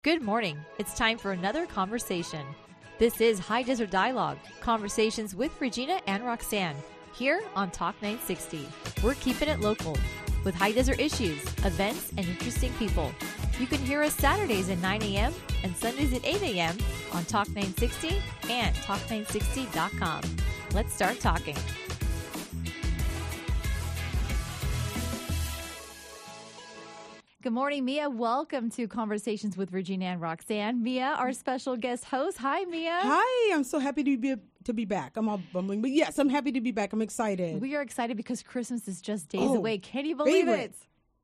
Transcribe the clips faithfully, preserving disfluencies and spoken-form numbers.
Good morning. It's time for another conversation. This is High Desert Dialogue, conversations with Regina and Roxanne, here on Talk nine sixty. We're keeping it local, with High Desert issues, events, and interesting people. You can hear us Saturdays at nine a.m. and Sundays at eight a.m. on Talk nine sixty and talk nine sixty dot com. Let's start talking. Good morning, Mia. Welcome to Conversations with Regina and Roxanne. Mia, our special guest host. Hi, Mia. Hi. I'm so happy to be to be back. I'm all bumbling, but yes, I'm happy to be back. I'm excited. We are excited because Christmas is just days Oh, away. Can you believe favorite. it?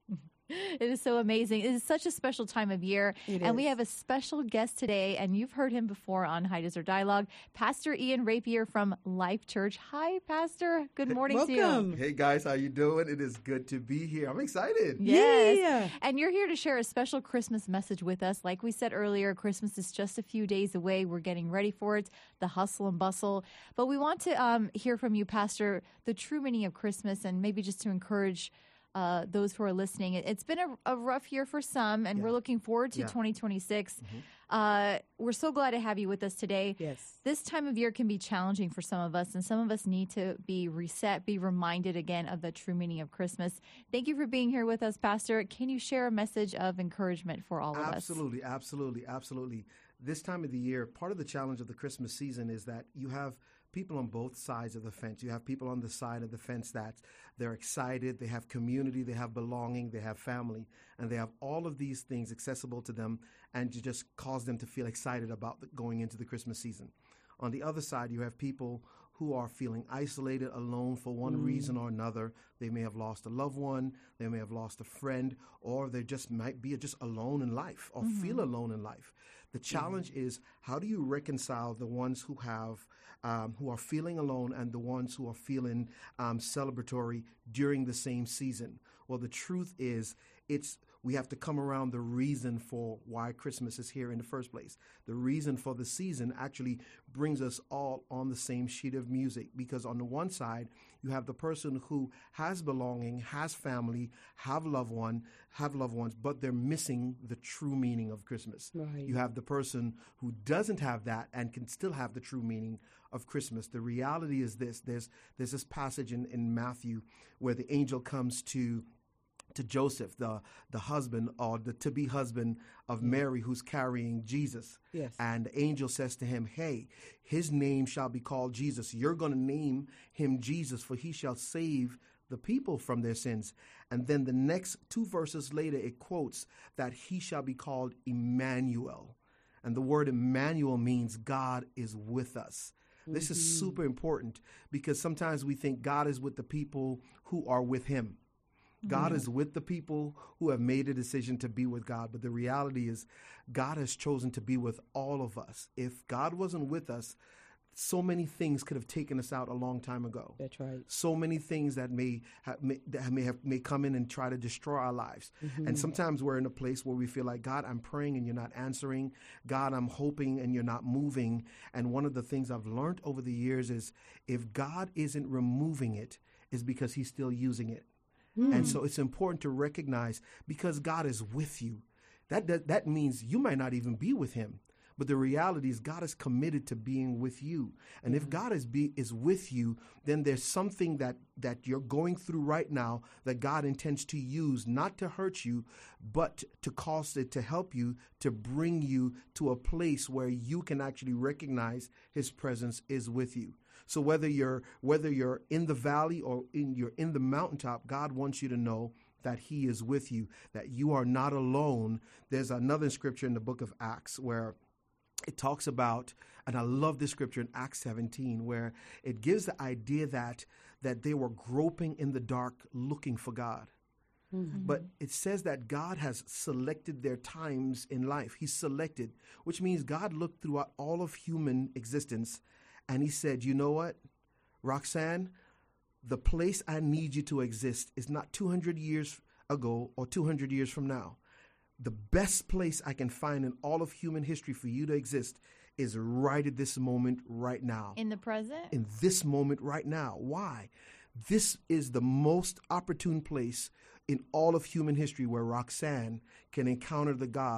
It is so amazing. It is such a special time of year. It and we is. have a special guest today, and you've heard him before on High Desert Dialogue, Pastor Ian Rapier from Life Church. Hi, Pastor. Good morning to you. Welcome. Hey guys, how you doing? It is good to be here. I'm excited. Yes. Yeah. And you're here to share a special Christmas message with us. Like we said earlier, Christmas is just a few days away. We're getting ready for it, the hustle and bustle. But we want to um, hear from you, Pastor, the true meaning of Christmas, and maybe just to encourage uh, those who are listening. It, it's been a, a rough year for some, and Yeah. we're looking forward to Yeah. twenty twenty-six. Mhm. Uh, we're so glad to have you with us today. Yes. This time of year can be challenging for some of us, and some of us need to be reset, be reminded again of the true meaning of Christmas. Thank you for being here with us, Pastor. Can you share a message of encouragement for all of us? Absolutely, absolutely, absolutely. This time of the year, part of the challenge of the Christmas season is that you have people on both sides of the fence. You have people on the side of the fence that they're excited, they have community, they have belonging, they have family, and they have all of these things accessible to them, and you just cause them to feel excited about the, going into the Christmas season. On the other side, you have people who are feeling isolated, alone for one Mm. reason or another. They may have lost a loved one, they may have lost a friend, or they just might be just alone in life or feel alone in life. The challenge is, how do you reconcile the ones who have um, who are feeling alone and the ones who are feeling um, celebratory during the same season? Well, the truth is, it's we have to come around the reason for why Christmas is here in the first place. The reason for the season actually brings us all on the same sheet of music, because on the one side, you have the person who has belonging, has family, have loved one, have loved ones, but they're missing the true meaning of Christmas. Right. You have the person who doesn't have that and can still have the true meaning of Christmas. The reality is this: there's there's this passage in, in Matthew where the angel comes to to Joseph, the the husband or the to-be husband of Mary, who's carrying Jesus. Yes. And the angel says to him, hey, his name shall be called Jesus. You're going to name him Jesus, for he shall save the people from their sins. And then the next two verses later, it quotes that he shall be called Emmanuel. And the word Emmanuel means God is with us. This is super important, because sometimes we think God is with the people who are with him. God is with the people who have made a decision to be with God. But the reality is, God has chosen to be with all of us. If God wasn't with us, so many things could have taken us out a long time ago. That's right. So many things that may have, may, that may have may come in and try to destroy our lives. Mm-hmm. And sometimes we're in a place where we feel like, God, I'm praying and you're not answering. God, I'm hoping and you're not moving. And one of the things I've learned over the years is, if God isn't removing it, is because he's still using it. And so it's important to recognize, because God is with you, that, that that means you might not even be with him. But the reality is, God is committed to being with you. And if God is be, is with you, then there's something that, that you're going through right now that God intends to use, not to hurt you, but to cause it to help you, to bring you to a place where you can actually recognize his presence is with you. So whether you're whether you're in the valley or in you're in the mountaintop, God wants you to know that he is with you, that you are not alone. There's another scripture in the book of Acts where it talks about, and I love this scripture in Acts seventeen, where it gives the idea that that they were groping in the dark looking for God. Mm-hmm. But it says that God has selected their times in life. He's selected, which means God looked throughout all of human existence, and he said, you know what, Roxanne, the place I need you to exist is not two hundred years ago or two hundred years from now. The best place I can find in all of human history for you to exist is right at this moment, right now. In the present? In this moment, right now. Why? This is the most opportune place in all of human history where Roxanne can encounter the God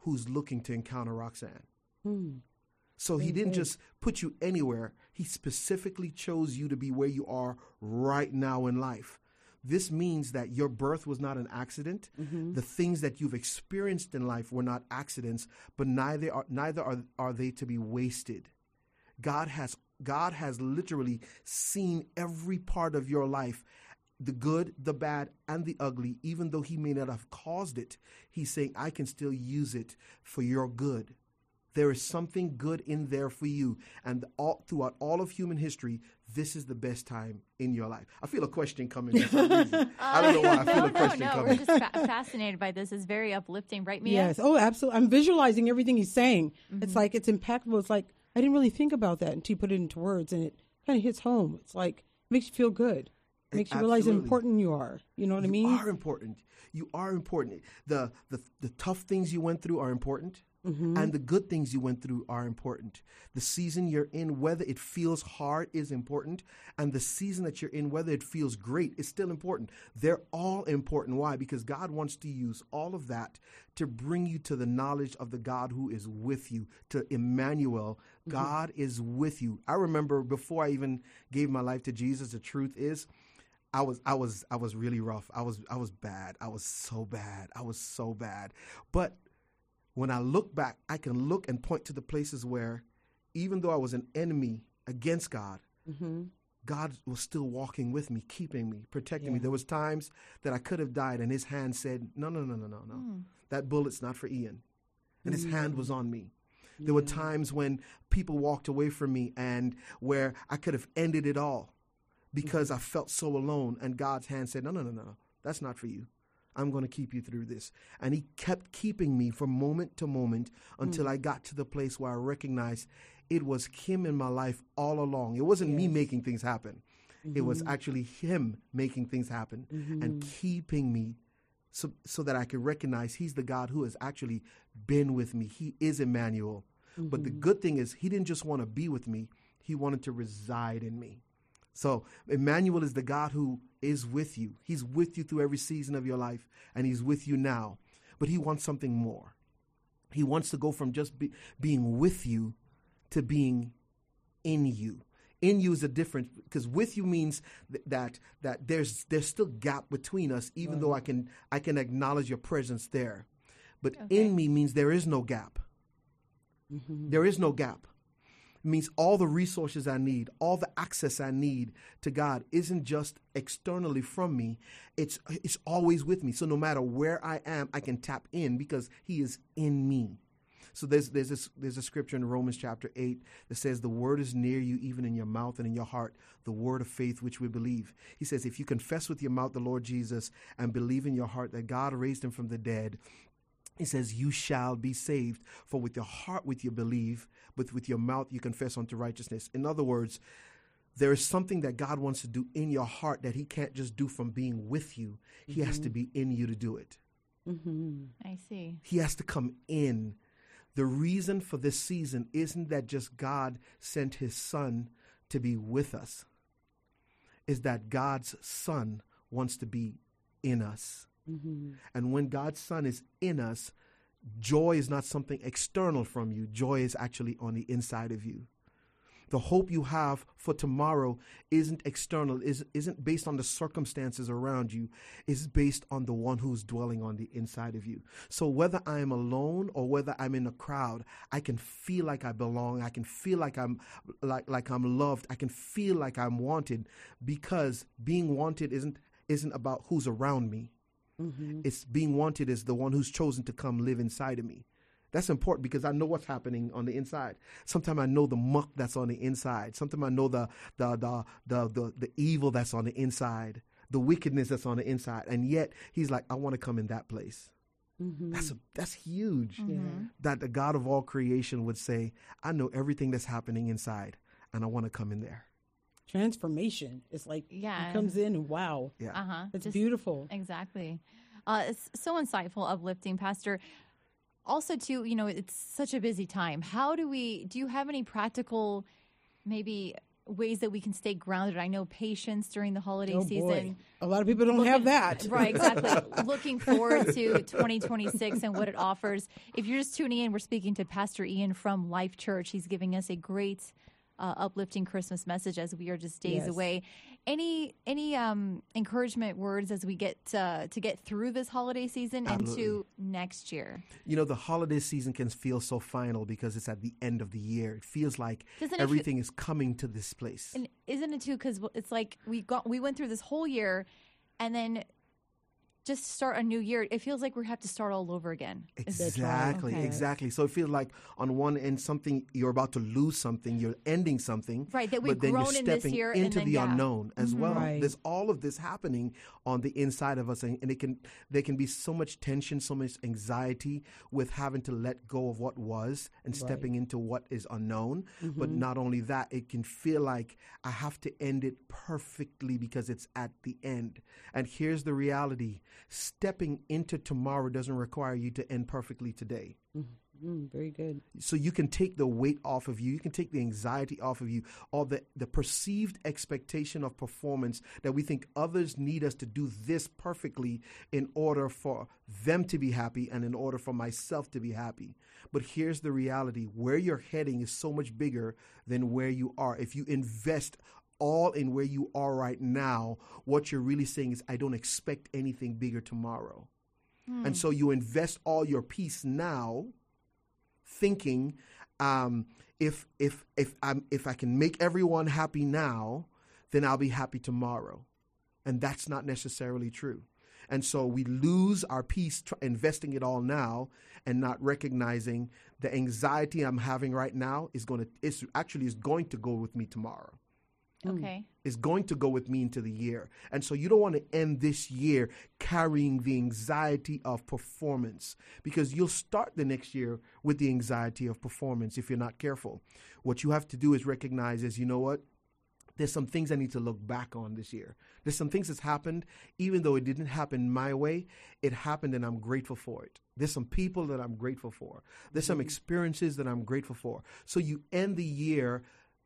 who's looking to encounter Roxanne. Hmm. So he Very didn't good. just put you anywhere. He specifically chose you to be where you are right now in life. This means that your birth was not an accident. Mm-hmm. The things that you've experienced in life were not accidents, but neither are, neither are, are they to be wasted. God has God has literally seen every part of your life, the good, the bad, and the ugly. Even though he may not have caused it, he's saying, I can still use it for your good. There is something good in there for you. And all, throughout all of human history, this is the best time in your life. I feel a question coming for some reason. I don't know why. I feel no, a question no, no. coming. We're just fa- fascinated by this. It's very uplifting, right, Mia? Yes. Oh, absolutely. I'm visualizing everything he's saying. Mm-hmm. It's like, it's impactful. It's like, I didn't really think about that until you put it into words, and it kind of hits home. It's like, it makes you feel good. It makes you realize how Absolutely. important you are. You know what I mean? You are important. You are important. The, the, the tough things you went through are important. Mm-hmm. And the good things you went through are important. The season you're in, whether it feels hard, is important. And the season that you're in, whether it feels great, is still important. They're all important. Why? Because God wants to use all of that to bring you to the knowledge of the God who is with you, to Emmanuel. Mm-hmm. God is with you. I remember before I even gave my life to Jesus, the truth is, I was I was I was really rough. I was I was bad. I was so bad. I was so bad. But when I look back, I can look and point to the places where, even though I was an enemy against God, Mm-hmm. God was still walking with me, keeping me, protecting me. Yeah. There was times that I could have died, and his hand said, no, no, no, no, no, no. Mm. That bullet's not for Ian. And his Mm. hand was on me. There were Yeah. times when people walked away from me and where I could have ended it all because I felt so alone. And God's hand said, no, no, no, no, no. That's not for you. I'm going to keep you through this. And he kept keeping me from moment to moment until I got to the place where I recognized it was him in my life all along. It wasn't me Yes. making things happen. It was actually him making things happen and keeping me so, so that I could recognize he's the God who has actually been with me. He is Emmanuel. But the good thing is he didn't just want to be with me. He wanted to reside in me. So Emmanuel is the God who is with you. He's with you through every season of your life, and he's with you now. But he wants something more. He wants to go from just be, being with you to being in you. In you is a difference, because with you means th- that that there's there's still gap between us, even though I can I can acknowledge your presence there. But Okay. in me means there is no gap. There is no gap. It means all the resources I need, all the access I need to God isn't just externally from me. It's it's always with me. So no matter where I am, I can tap in because he is in me. So there's there's this, there's a scripture in Romans chapter eight that says the word is near you, even in your mouth and in your heart, the word of faith which we believe. He says if you confess with your mouth the Lord Jesus and believe in your heart that God raised him from the dead, he says, you shall be saved. For with your heart, with you believe, but with your mouth, you confess unto righteousness. In other words, there is something that God wants to do in your heart that he can't just do from being with you. He has to be in you to do it. Mm-hmm. I see. He has to come in. The reason for this season isn't that just God sent his son to be with us. Is that God's son wants to be in us. Mm-hmm. And when God's son is in us, joy is not something external from you. Joy is actually on the inside of you. The hope you have for tomorrow isn't external, is, isn't based on the circumstances around you. It's based on the one who's dwelling on the inside of you. So whether I am alone or whether I'm in a crowd, I can feel like I belong. I can feel like I'm like, like I'm loved. I can feel like I'm wanted, because being wanted isn't isn't about who's around me. Mm-hmm. It's being wanted as the one who's chosen to come live inside of me. That's important because I know what's happening on the inside. Sometimes I know the muck that's on the inside. Sometimes I know the the the the the, the evil that's on the inside, the wickedness that's on the inside. And yet he's like, I want to come in that place. Mm-hmm. That's a, that's huge. Yeah. That the God of all creation would say, I know everything that's happening inside, and I want to come in there. Transformation. It's like Yeah. he comes in and wow. Yeah. Uh huh. It's beautiful. Exactly. Uh, it's so insightful, uplifting, Pastor. Also, too, you know, it's such a busy time. How do we, do you have any practical, maybe ways that we can stay grounded. I know patience during the holiday Oh, season. boy. A lot of people don't have that. Right, exactly. Looking forward to twenty twenty-six and what it offers. If you're just tuning in, we're speaking to Pastor Ian from Life Church. He's giving us a great uh, uplifting Christmas message as we are just days Yes. away. Any any um, encouragement words as we get uh, to get through this holiday season Absolutely. into next year? You know, the holiday season can feel so final because it's at the end of the year. It feels like Doesn't it fe- everything is coming to this place. And isn't it too? Because it's like we got we went through this whole year, and then just start a new year. It feels like we have to start all over again. Is- Exactly, Okay. exactly. So it feels like on one end, something you're about to lose something, you're ending something, Right, that we've but then you're grown in this stepping year and into then, the yeah. unknown as well. Right. There's all of this happening on the inside of us, and, and it can there can be so much tension, so much anxiety with having to let go of what was and stepping into what is unknown. But not only that, it can feel like I have to end it perfectly because it's at the end. And here's the reality: stepping into tomorrow doesn't require you to end perfectly today. Mm, very good. So you can take the weight off of you. You can take the anxiety off of you, or the, the perceived expectation of performance that we think others need us to do this perfectly in order for them to be happy and in order for myself to be happy. But here's the reality: where you're heading is so much bigger than where you are. If you invest all in where you are right now, what you're really saying is, I don't expect anything bigger tomorrow. And so you invest all your peace now, thinking, um, if if if I'm if I can make everyone happy now, then I'll be happy tomorrow, and that's not necessarily true. And so we lose our peace tr- investing it all now and not recognizing the anxiety I'm having right now is going to is actually is going to go with me tomorrow. Okay. Is going to go with me into the year. And so you don't want to end this year carrying the anxiety of performance, because you'll start the next year with the anxiety of performance if you're not careful. What you have to do is recognize is, you know what? There's some things I need to look back on this year. There's some things that's happened, even though it didn't happen my way, it happened and I'm grateful for it. There's some people that I'm grateful for. There's some experiences that I'm grateful for. So you end the year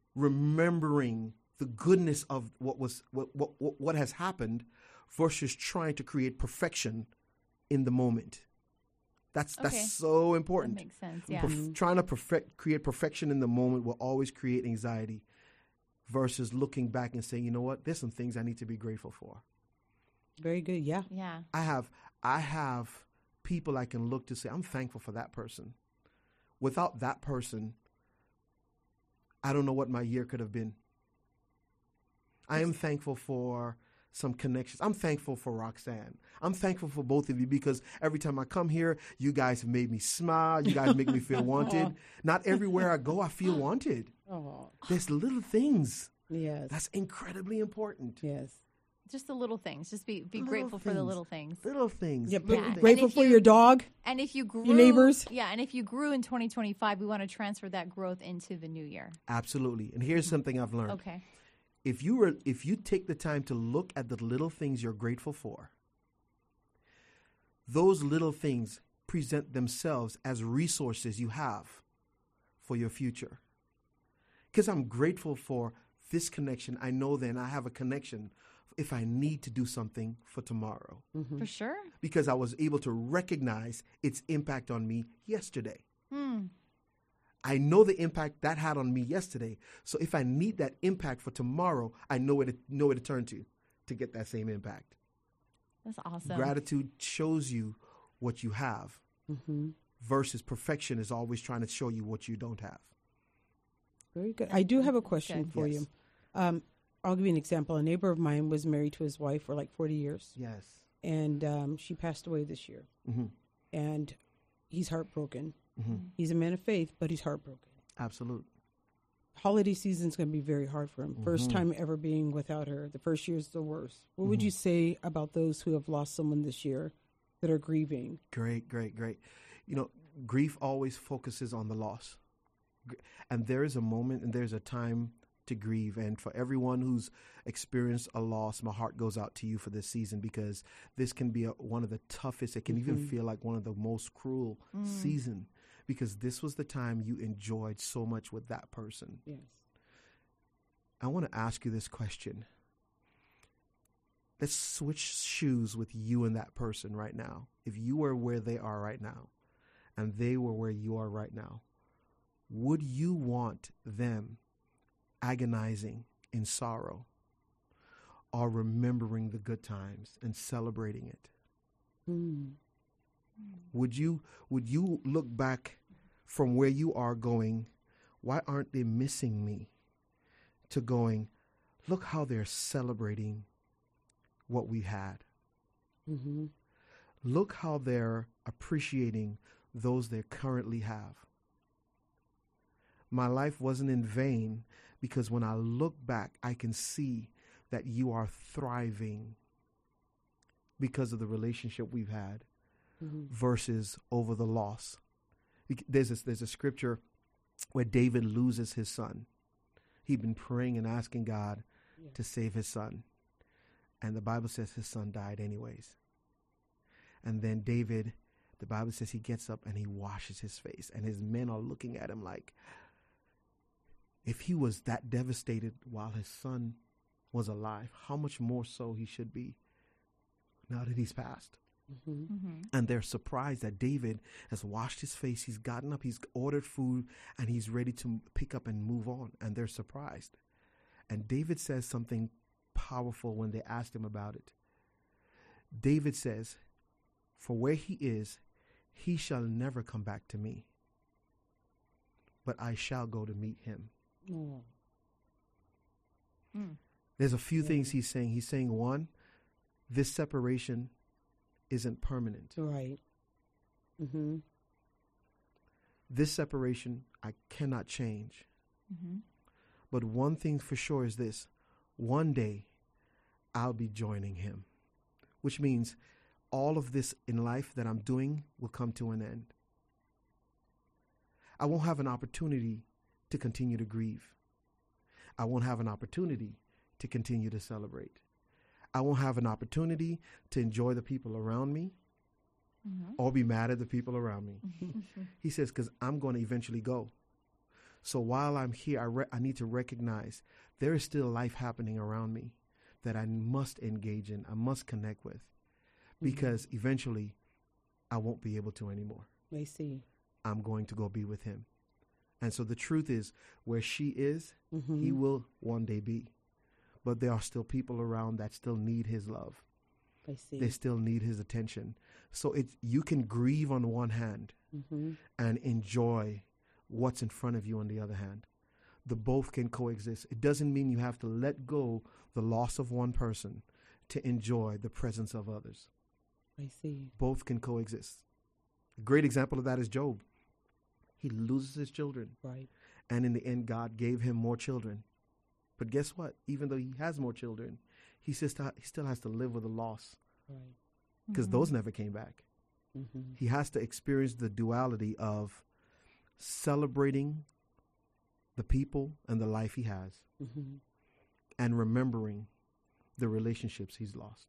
remembering the goodness of what was what, what what has happened versus trying to create perfection in the moment. That's Okay. that's so That important. makes sense. Yeah. Perf- trying to perfect create perfection in the moment will always create anxiety versus looking back and saying, you know what, there's some things I need to be grateful for. Very good. Yeah. Yeah. I have I have people I can look to say, I'm thankful for that person. Without that person, I don't know what my year could have been. I am thankful for some connections. I'm thankful for Roxanne. I'm thankful for both of you because every time I come here, you guys have made me smile. You guys make me feel wanted. Not everywhere I go, I feel wanted. Oh, There's little things. yes. That's incredibly important. yes. Just the little things. Just be be Little grateful for the things. little things. Little things. Yeah, little Yeah. things. Grateful And if for you- your dog. And if you grew, neighbors? yeah, and if you grew in twenty twenty-five, we want to transfer that growth into the new year. Absolutely. And here's something I've learned. Okay. If you were, if you take the time to look at the little things you're grateful for, those little things present themselves as resources you have for your future. Because I'm grateful for this connection, I know then I have a connection if I need to do something for tomorrow. For sure. Because I was able to recognize its impact on me yesterday. Hmm. I know the impact that had on me yesterday. So if I need that impact for tomorrow, I know where to, know where to turn to to get that same impact. That's awesome. Gratitude shows you what you have Mm-hmm. versus perfection is always trying to show you what you don't have. Very good. I do have a question good. for Yes. you. Um, I'll give you an example. A neighbor of mine was married to his wife for like forty years, Yes. and um, she passed away this year. Mm-hmm. And he's heartbroken. Mm-hmm. He's a man of faith, but he's heartbroken. Absolutely. Holiday season's going to be very hard for him. First Mm-hmm. time ever being without her. The first year's the worst. What would you say about those who have lost someone this year that are grieving? Great, great, great. You know, grief always focuses on the loss. Gr- And there is a moment and there's a time to grieve. And for everyone who's experienced a loss, my heart goes out to you for this season because this can be a, one of the toughest. It can even feel like one of the most cruel season because this was the time you enjoyed so much with that person. Yes. I want to ask you this question. Let's switch shoes with you and that person right now. If you were where they are right now and they were where you are right now, would you want them agonizing in sorrow or remembering the good times and celebrating it? Mm. Would you would you look back from where you are going, why aren't they missing me, to going, look how they're celebrating what we had. Mm-hmm. Look how they're appreciating those they currently have. My life wasn't in vain because when I look back, I can see that you are thriving because of the relationship we've had mm-hmm. versus over the loss. There's a, there's a scripture where David loses his son. He'd been praying and asking God yeah. to save his son. And the Bible says his son died anyways. And then David, the Bible says he gets up and he washes his face. And his men are looking at him like, if he was that devastated while his son was alive, how much more so he should be now that he's passed. Mm-hmm. Mm-hmm. And they're surprised that David has washed his face. He's gotten up, he's ordered food, and he's ready to pick up and move on. And they're surprised. And David says something powerful when they asked him about it. David says, for where he is, he shall never come back to me, but I shall go to meet him. Oh. Mm. There's a few Yeah. things he's saying. He's saying, one, this separation isn't permanent. Right. Mm-hmm. This separation I cannot change. Mm-hmm. But one thing for sure is this. One day I'll be joining him, which means all of this in life that I'm doing will come to an end. I won't have an opportunity to continue to grieve. I won't have an opportunity to continue to celebrate. I won't have an opportunity to enjoy the people around me Mm-hmm. or be mad at the people around me. He says, because I'm going to eventually go. So while I'm here, I, re- I need to recognize there is still life happening around me that I must engage in, I must connect with, because mm-hmm. eventually I won't be able to anymore. I see. I'm going to go be with him. And so the truth is, where she is, Mm-hmm. he will one day be. But there are still people around that still need his love. I see. They still need his attention. So it's, you can grieve on one hand Mm-hmm. and enjoy what's in front of you on the other hand. The both can coexist. It doesn't mean you have to let go the loss of one person to enjoy the presence of others. I see. Both can coexist. A great example of that is Job. He loses his children. Right. And in the end, God gave him more children. But guess what? Even though he has more children, he still, he still has to live with a loss. Right. Because Mm-hmm. those never came back. Mm-hmm. He has to experience the duality of celebrating the people and the life he has Mm-hmm. and remembering the relationships he's lost.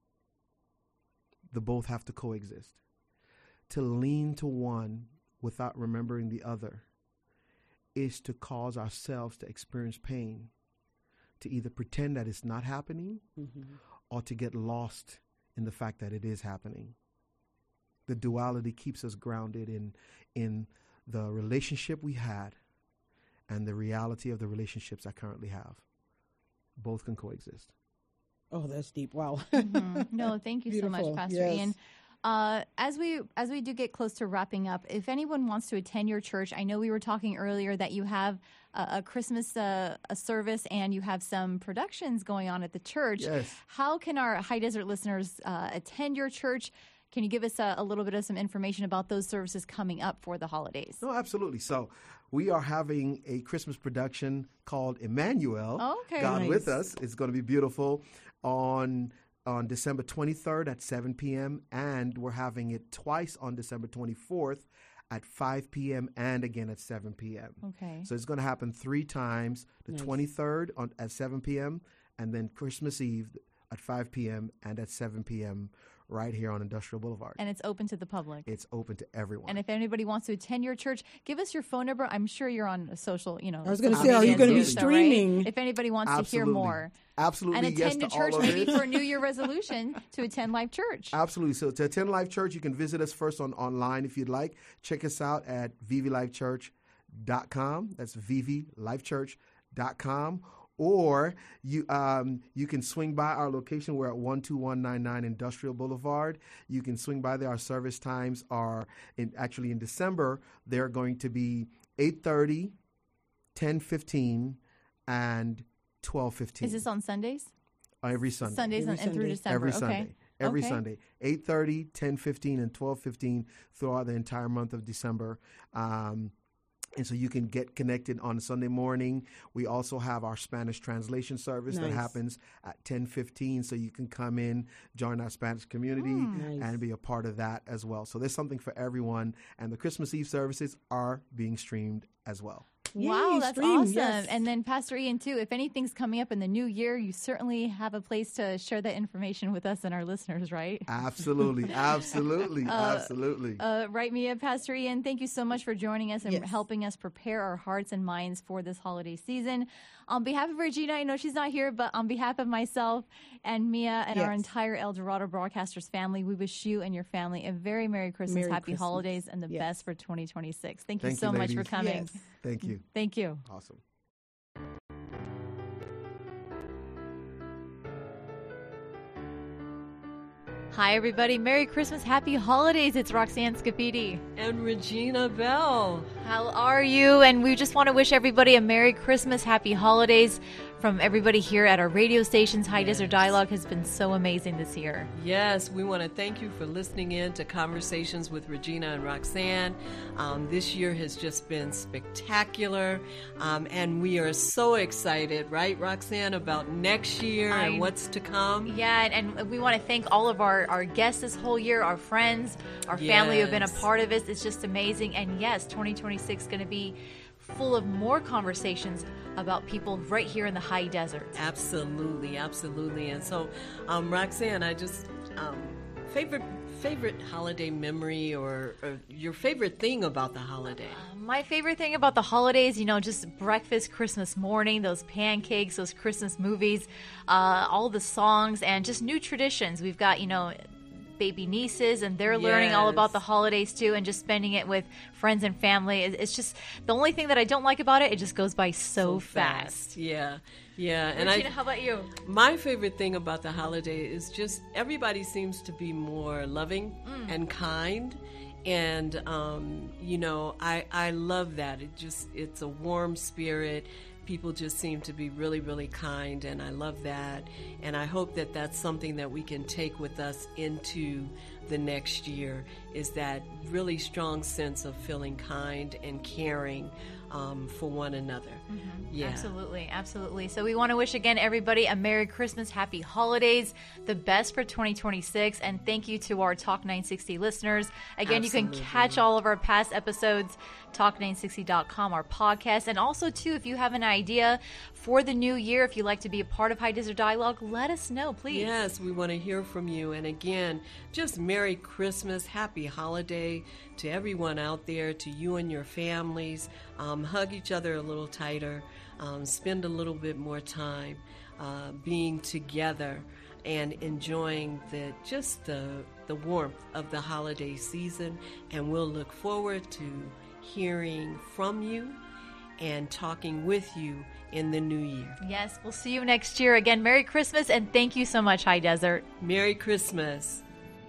The both have to coexist. To lean to one without remembering the other is to cause ourselves to experience pain, to either pretend that it's not happening Mm-hmm. or to get lost in the fact that it is happening. The duality keeps us grounded in in the relationship we had and the reality of the relationships I currently have. Both can coexist. Oh, that's deep. Wow. Mm-hmm. No, thank you so Beautiful. much, Pastor Yes. Ian. Uh, as we as we do get close to wrapping up, if anyone wants to attend your church, I know we were talking earlier that you have a, a Christmas uh, a service and you have some productions going on at the church. Yes. How can our High Desert listeners uh, attend your church? Can you give us a, a little bit of some information about those services coming up for the holidays? No, absolutely. So we are having a Christmas production called Emmanuel, Oh, okay. God Nice. with Us. It's going to be beautiful on on December twenty-third at seven p.m. and we're having it twice on December twenty-fourth at five p.m. and again at seven p.m. Okay. So it's going to happen three times, the Nice. twenty-third on, at seven p.m. and then Christmas Eve at five p.m. and at seven p.m. right here on Industrial Boulevard. And it's open to the public. It's open to everyone. And if anybody wants to attend your church, give us your phone number. I'm sure you're on social, you know. I was going to social say, are you media going to be too, so, streaming? right? If anybody wants Absolutely. to hear more. Absolutely, And yes attend to a church all of maybe it. for a New Year resolution to attend Life Church. Absolutely. So to attend Life Church, you can visit us first on online if you'd like. Check us out at v v life church dot com. That's v v life church dot com. Or you um, you can swing by our location. We're at one two one nine nine Industrial Boulevard. You can swing by there. Our service times are in, actually in December. They're going to be eight thirty, ten fifteen, and twelve fifteen. Is this on Sundays? Every Sunday. Sundays Every and, and through Sunday. December. Every okay. Sunday. Every Okay. Sunday. eight thirty, ten fifteen, and twelve fifteen throughout the entire month of December. Um, and so you can get connected on Sunday morning. We also have our Spanish translation service that Nice. happens at ten fifteen. So you can come in, join our Spanish community, Nice. and be a part of that as well. So there's something for everyone. And the Christmas Eve services are being streamed as well. Wow, Yay, that's stream, awesome. yes. And then Pastor Ian, too, if anything's coming up in the new year, you certainly have a place to share that information with us and our listeners, right? Absolutely. Absolutely. absolutely. Uh, right, Mia, Pastor Ian, thank you so much for joining us and Yes. helping us prepare our hearts and minds for this holiday season. On behalf of Regina, I know she's not here, but on behalf of myself and Mia and our Yes. entire El Dorado Broadcasters family, we wish you and your family a very Merry Christmas, Merry Happy Christmas. holidays, and the Yes. best for twenty twenty-six. Thank you Thank so you, much for ladies. coming. Yes. Thank you. Thank you. Awesome. Hi, everybody. Merry Christmas. Happy holidays. It's Roxanne Scapidi. And Regina Bell. How are you? And we just want to wish everybody a Merry Christmas, Happy Holidays from everybody here at our radio stations. High Desert Dialogue has been so amazing this year. Yes, we want to thank you for listening in to Conversations with Regina and Roxanne. Um, this year has just been spectacular, um, and we are so excited, right, Roxanne, about next year I- and what's to come. Yeah, and, and we want to thank all of our, our guests this whole year, our friends, our family who have been a Yes. part of it. It's just amazing. And yes, twenty twenty-six is going to be full of more conversations about people right here in the high desert. Absolutely, absolutely. And so, um, Roxanne, I just um, favorite favorite holiday memory or, or your favorite thing about the holiday. My favorite thing about the holidays, you know, just breakfast, Christmas morning, those pancakes, those Christmas movies, uh, all the songs, and just new traditions. We've got, you know, baby nieces, and they're learning all about Yes. the holidays too, and just spending it with friends and family. It- It's just the only thing that I don't like about it. It just goes by so, fast. Yeah, yeah. And Regina, I, how about you? my favorite thing about the holiday is just everybody seems to be more loving and kind. And, um, you know, I, I love that. It just, it's a warm spirit. People just seem to be really, really kind, and I love that. And I hope that that's something that we can take with us into the next year, is that really strong sense of feeling kind and caring um, for one another. Yeah. Absolutely, absolutely. So we want to wish again everybody a Merry Christmas, Happy Holidays, the best for twenty twenty-six, and thank you to our Talk nine sixty listeners. Again, you can Absolutely. catch all of our past episodes, talk nine sixty dot com, our podcast, and also too, if you have an idea for the new year, if you'd like to be a part of High Desert Dialogue, let us know, please. Yes, we want to hear from you. And again, just Merry Christmas, Happy Holiday to everyone out there, to you and your families. Um, hug each other a little tighter. Um, spend a little bit more time uh, being together and enjoying the just the the warmth of the holiday season. And we'll look forward to hearing from you and talking with you in the new year. Yes, we'll see you next year. Again, Merry Christmas, and thank you so much, High Desert. Merry Christmas.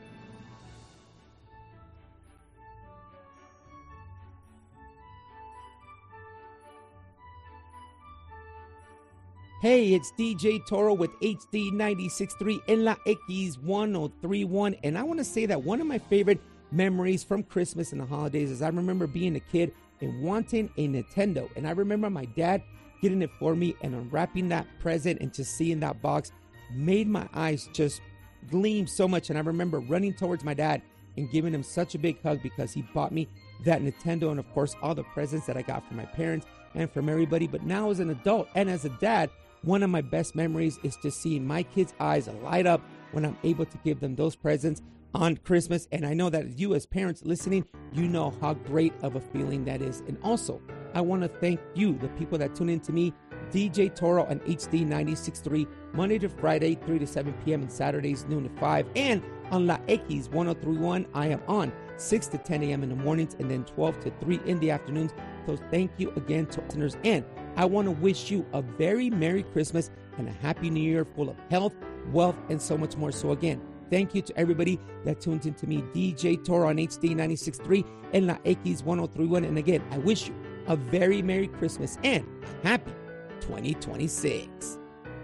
Hey, it's D J Toro with H D ninety-six point three en la X one oh three point one, and I want to say that one of my favorite memories from Christmas and the holidays is I remember being a kid and wanting a Nintendo, and I remember my dad getting it for me and unwrapping that present and just seeing that box made my eyes just gleam so much, and I remember running towards my dad and giving him such a big hug because he bought me that Nintendo and, of course, all the presents that I got from my parents and from everybody. But now as an adult and as a dad, one of my best memories is just seeing my kids' eyes light up when I'm able to give them those presents on Christmas. And I know that you as parents listening, you know how great of a feeling that is. And also, I want to thank you, the people that tune in to me, D J Toro on H D ninety-six point three, Monday to Friday, three to seven p.m. and Saturdays, noon to five. And on La X one oh three point one, I am on six to ten a.m. in the mornings and then twelve to three in the afternoons. So thank you again to listeners. And I want to wish you a very Merry Christmas and a Happy New Year full of health, wealth, and so much more. So again, thank you to everybody that tunes into me, D J Toro on H D ninety-six point three and La X one oh three point one. And again, I wish you a very Merry Christmas and a happy twenty twenty-six.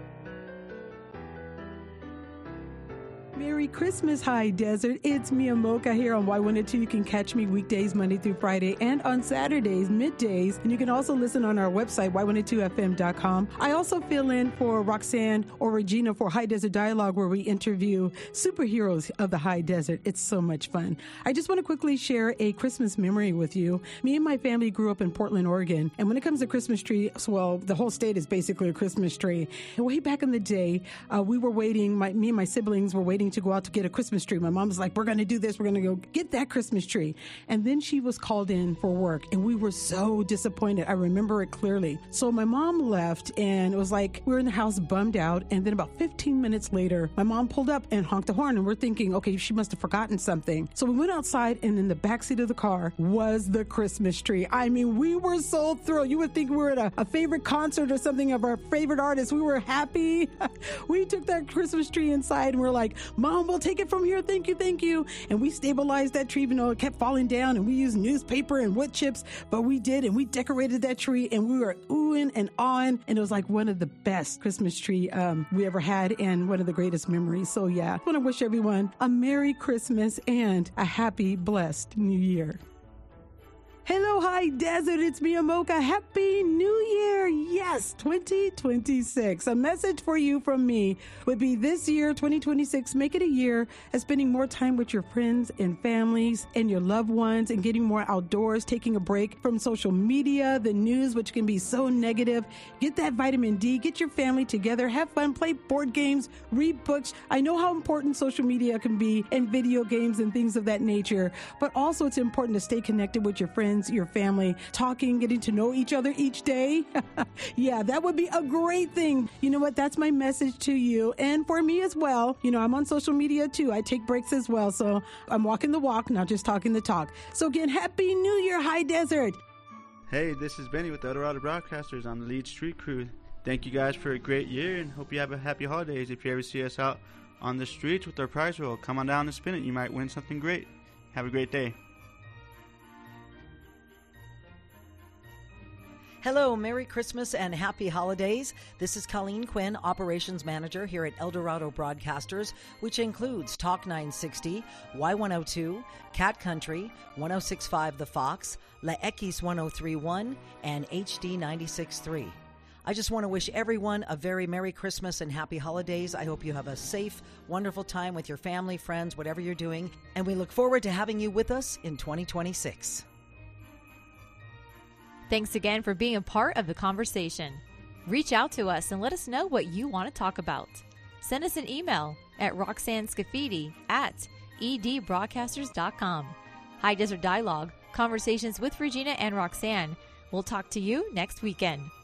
Merry Christmas, High Desert. It's Mia Mocha here on Y one oh two. You can catch me weekdays, Monday through Friday, and on Saturdays, middays. And you can also listen on our website, Y one oh two F M dot com. I also fill in for Roxanne or Regina for High Desert Dialogue, where we interview superheroes of the High Desert. It's so much fun. I just want to quickly share a Christmas memory with you. Me and my family grew up in Portland, Oregon. And when it comes to Christmas tree, well, the whole state is basically a Christmas tree. And way back in the day, uh, we were waiting, my, me and my siblings were waiting to go out to get a Christmas tree. My mom was like, we're going to do this. We're going to go get that Christmas tree. And then she was called in for work and we were so disappointed. I remember it clearly. So my mom left and it was like, we were in the house bummed out. And then about fifteen minutes later, my mom pulled up and honked the horn and we're thinking, okay, she must have forgotten something. So we went outside and in the backseat of the car was the Christmas tree. I mean, we were so thrilled. You would think we were at a, a favorite concert or something of our favorite artists. We were happy. We took that Christmas tree inside and we're like, Mom, we'll take it from here. Thank you, thank you. And we stabilized that tree, even though it kept falling down, and we used newspaper and wood chips, but we did, and we decorated that tree, and we were oohing and awing, and it was like one of the best Christmas tree um, we ever had, and one of the greatest memories. So yeah, I want to wish everyone a Merry Christmas and a happy, blessed New Year. Hello, High Desert. It's Mia Mocha. Happy New Year. Yes, twenty twenty-six. A message for you from me would be this year, twenty twenty-six, make it a year of spending more time with your friends and families and your loved ones and getting more outdoors, taking a break from social media, the news, which can be so negative. Get that vitamin D. Get your family together. Have fun. Play board games. Read books. I know how important social media can be and video games and things of that nature, but also it's important to stay connected with your friends, your family, talking, getting to know each other each day. Yeah, that would be a great thing. You know what? That's my message to you and for me as well. You know, I'm on social media too. I take breaks as well. So I'm walking the walk, not just talking the talk. So again, Happy New Year, High Desert. Hey, this is Benny with the Eldorado Broadcasters. I'm the lead street crew. Thank you guys for a great year and hope you have a happy holidays. If you ever see us out on the streets with our prize roll, come on down and spin it. You might win something great. Have a great day. Hello, Merry Christmas and Happy Holidays. This is Colleen Quinn, Operations Manager here at Eldorado Broadcasters, which includes Talk nine sixty, Y one oh two, Cat Country, one oh six point five The Fox, La X one oh three point one, and H D ninety-six point three. I just want to wish everyone a very Merry Christmas and Happy Holidays. I hope you have a safe, wonderful time with your family, friends, whatever you're doing, and we look forward to having you with us in twenty twenty-six. Thanks again for being a part of the conversation. Reach out to us and let us know what you want to talk about. Send us an email at roxanne scafidi at e d broadcasters dot com. High Desert Dialogue, conversations with Regina and Roxanne. We'll talk to you next weekend.